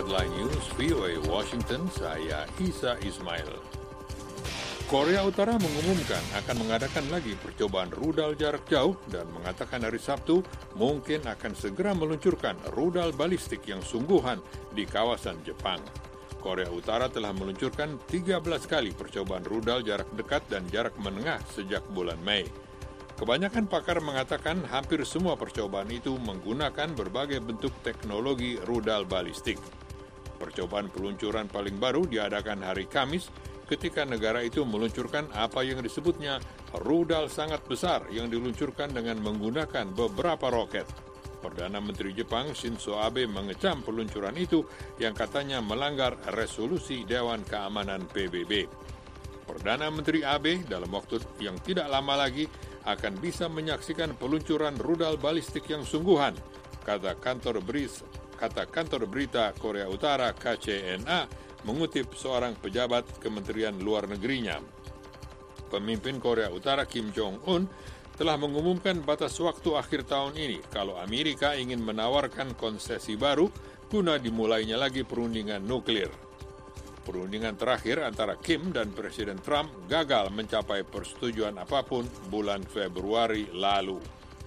Headline News VOA Washington, saya Isa Ismail. Korea Utara mengumumkan akan mengadakan lagi percobaan rudal jarak jauh dan mengatakan hari Sabtu mungkin akan segera meluncurkan rudal balistik yang sungguhan di kawasan Jepang. Korea Utara telah meluncurkan 13 kali percobaan rudal jarak dekat dan jarak menengah sejak bulan Mei. Kebanyakan pakar mengatakan hampir semua percobaan itu menggunakan berbagai bentuk teknologi rudal balistik. Percobaan peluncuran paling baru diadakan hari Kamis ketika negara itu meluncurkan apa yang disebutnya rudal sangat besar yang diluncurkan dengan menggunakan beberapa roket. Perdana Menteri Jepang Shinzo Abe mengecam peluncuran itu yang katanya melanggar resolusi Dewan Keamanan PBB. Perdana Menteri Abe dalam waktu yang tidak lama lagi akan bisa menyaksikan peluncuran rudal balistik yang sungguhan, kata kantor berita Korea Utara KCNA mengutip seorang pejabat Kementerian Luar Negerinya. Pemimpin Korea Utara Kim Jong-un telah mengumumkan batas waktu akhir tahun ini kalau Amerika ingin menawarkan konsesi baru guna dimulainya lagi perundingan nuklir. Perundingan terakhir antara Kim dan Presiden Trump gagal mencapai persetujuan apapun bulan Februari lalu.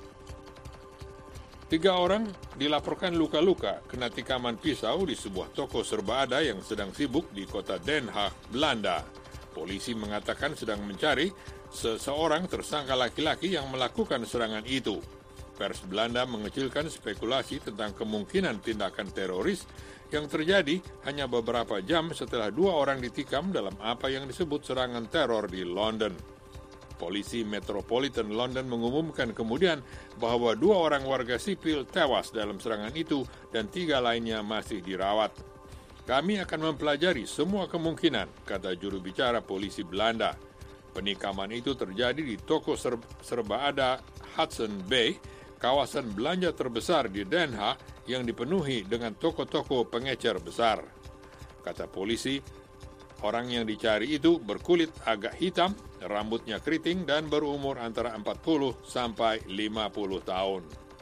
3 orang dilaporkan luka-luka kena tikaman pisau di sebuah toko serba ada yang sedang sibuk di kota Den Haag, Belanda. Polisi mengatakan sedang mencari seseorang tersangka laki-laki yang melakukan serangan itu. Pers Belanda mengecilkan spekulasi tentang kemungkinan tindakan teroris yang terjadi hanya beberapa jam setelah 2 orang ditikam dalam apa yang disebut serangan teror di London. Polisi Metropolitan London mengumumkan kemudian bahwa 2 orang warga sipil tewas dalam serangan itu dan 3 lainnya masih dirawat. Kami akan mempelajari semua kemungkinan, kata juru bicara polisi Belanda. Penikaman itu terjadi di toko serba ada Hudson Bay, kawasan belanja terbesar di Den Haag yang dipenuhi dengan toko-toko pengecer besar. Kata polisi, orang yang dicari itu berkulit agak hitam, rambutnya keriting dan berumur antara 40 sampai 50 tahun.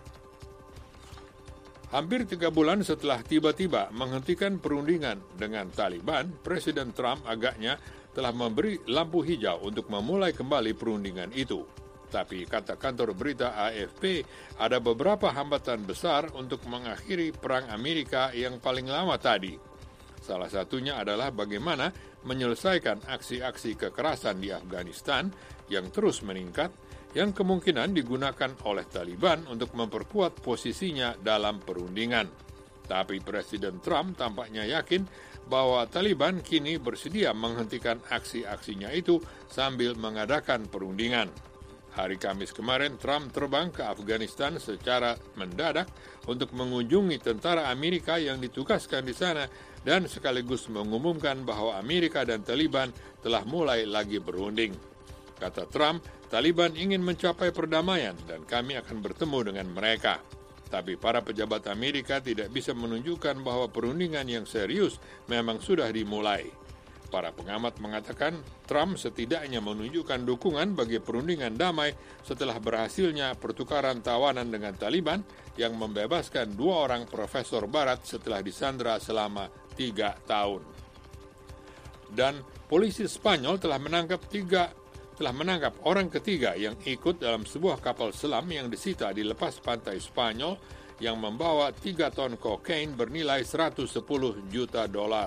Hampir 3 bulan setelah tiba-tiba menghentikan perundingan dengan Taliban, Presiden Trump agaknya telah memberi lampu hijau untuk memulai kembali perundingan itu. Tapi kata kantor berita AFP, ada beberapa hambatan besar untuk mengakhiri perang Amerika yang paling lama tadi. Salah satunya adalah bagaimana menyelesaikan aksi-aksi kekerasan di Afghanistan yang terus meningkat, yang kemungkinan digunakan oleh Taliban untuk memperkuat posisinya dalam perundingan. Tapi Presiden Trump tampaknya yakin bahwa Taliban kini bersedia menghentikan aksi-aksinya itu sambil mengadakan perundingan. Hari Kamis kemarin, Trump terbang ke Afghanistan secara mendadak untuk mengunjungi tentara Amerika yang ditugaskan di sana dan sekaligus mengumumkan bahwa Amerika dan Taliban telah mulai lagi berunding. Kata Trump, Taliban ingin mencapai perdamaian dan kami akan bertemu dengan mereka. Tapi para pejabat Amerika tidak bisa menunjukkan bahwa perundingan yang serius memang sudah dimulai. Para pengamat mengatakan Trump setidaknya menunjukkan dukungan bagi perundingan damai setelah berhasilnya pertukaran tawanan dengan Taliban yang membebaskan 2 orang profesor barat setelah disandra selama 3 tahun. Dan polisi Spanyol telah menangkap orang ketiga yang ikut dalam sebuah kapal selam yang disita di lepas pantai Spanyol yang membawa 3 ton kokain bernilai $110 juta.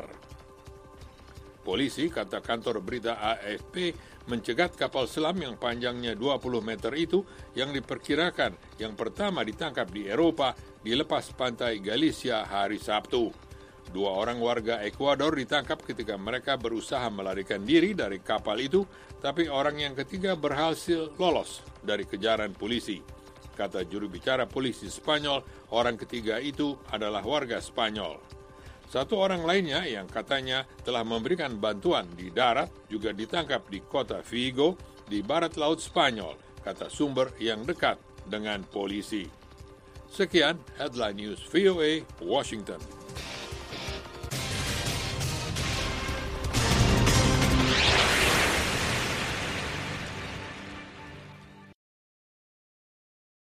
Polisi, kata kantor berita AFP, mencegat kapal selam yang panjangnya 20 meter itu yang diperkirakan yang pertama ditangkap di Eropa di lepas pantai Galicia hari Sabtu. 2 orang warga Ekuador ditangkap ketika mereka berusaha melarikan diri dari kapal itu, tapi orang yang ketiga berhasil lolos dari kejaran polisi. Kata juru bicara polisi Spanyol, orang ketiga itu adalah warga Spanyol. 1 orang lainnya yang katanya telah memberikan bantuan di darat juga ditangkap di kota Vigo di barat laut Spanyol, kata sumber yang dekat dengan polisi. Sekian Headline News VOA, Washington.